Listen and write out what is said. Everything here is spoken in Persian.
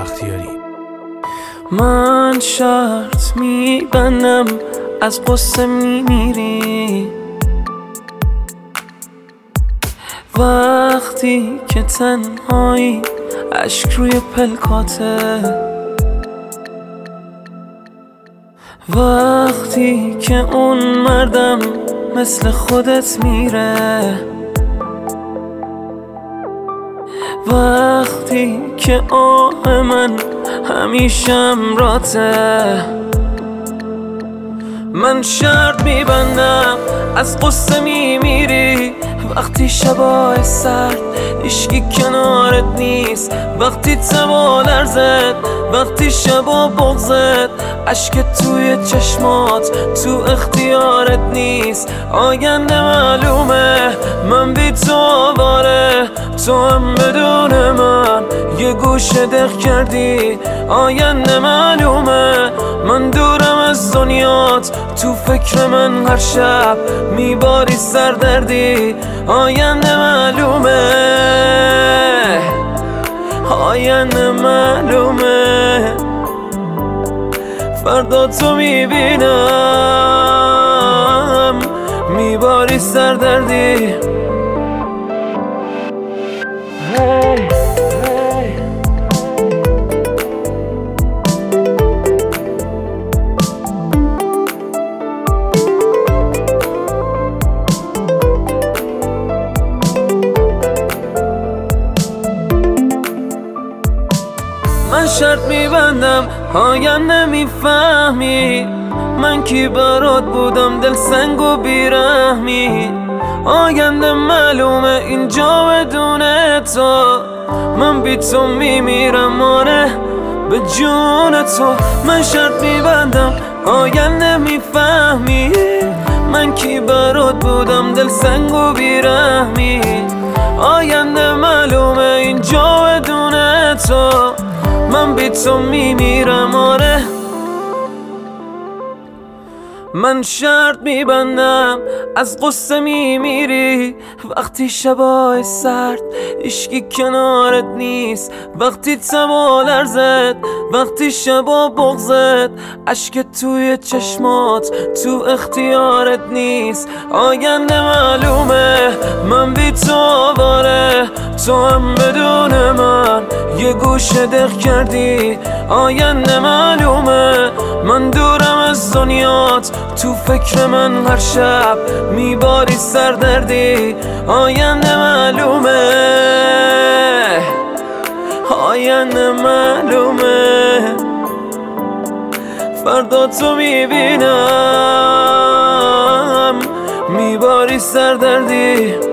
بختیاری. من شرط میبندم از قصه میمیری وقتی که تنهایی اشک روی پلکاته، وقتی که اون مردم مثل خودت میره، وقتی که آه من همیشه امراته. من شرط میبندم از قصه میمیری وقتی شبای سرد هیچکی کنارت نیست، وقتی تبا لرزد، وقتی شبا بغزد اشک توی چشمات تو اختیارت نیست. آینده معلومه من بی تو آواره، تو هم بدون من یه گوشه دق کردی. آینده معلومه من دورم از دنیات، تو فکر من هر شب میباری سردردی. آینده معلومه، آینده معلومه فردا تو میبینم میباری سردردی. من شرط میبندم آینده میفهمی من کی برات بودم، دل سنگ و بیرحمی. آینده معلومه اینجا بدون تو من بی تو میمیرم، آره به جون تو. من شرط میبندم آینده میفهمی من کی برات بودم، دل سنگ و بیرحمی. آینده معلومه اینجا بدون تو من بی تو میمیرم، آره. من شرط میبندم از قصه میمیری وقتی شبای سرد هیچکی کنارت نیست، وقتی تبا لرزد، وقتی شبا بغزد اشک توی چشمات تو اختیارت نیست. آینده معلومه من بی تو آواره، تو هم بدون من یه گوشه دق کردی. آینده معلومه من دورم از دنیات، تو فکر من هر شب میباری سردردی. آینده معلومه، آینده معلومه فردا تو میبینم میباری سردردی.